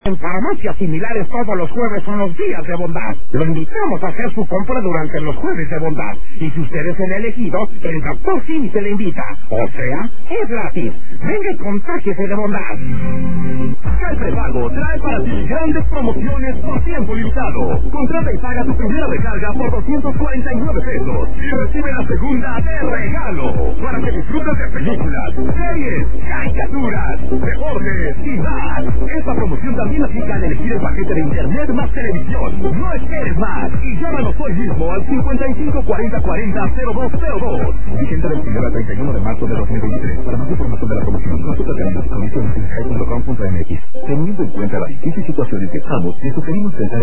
En farmacias similares todos los jueves son los días de bondad. Lo invitamos a hacer su compra durante los jueves de bondad. Y si usted es el elegido, el doctor Simi se le invita. O sea, es gratis. Venga y contágiese de bondad. El prepago trae para ti grandes promociones por tiempo limitado. Contrata y paga tu primera recarga por 249 pesos y recibe la segunda de regalo para que disfrutes de películas, series, caricaturas, deportes y más. Esta promoción también aplica al elegir el paquete de internet más televisión. No esperes más y llámanos hoy mismo al 55 40 40 0202. Vigente del 1 al 31 de marzo de 2023. Para más información de la promoción, consulta términos y condiciones en sky.com.mx. Teniendo en cuenta la difícil situación en que estamos, te sugerimos pensar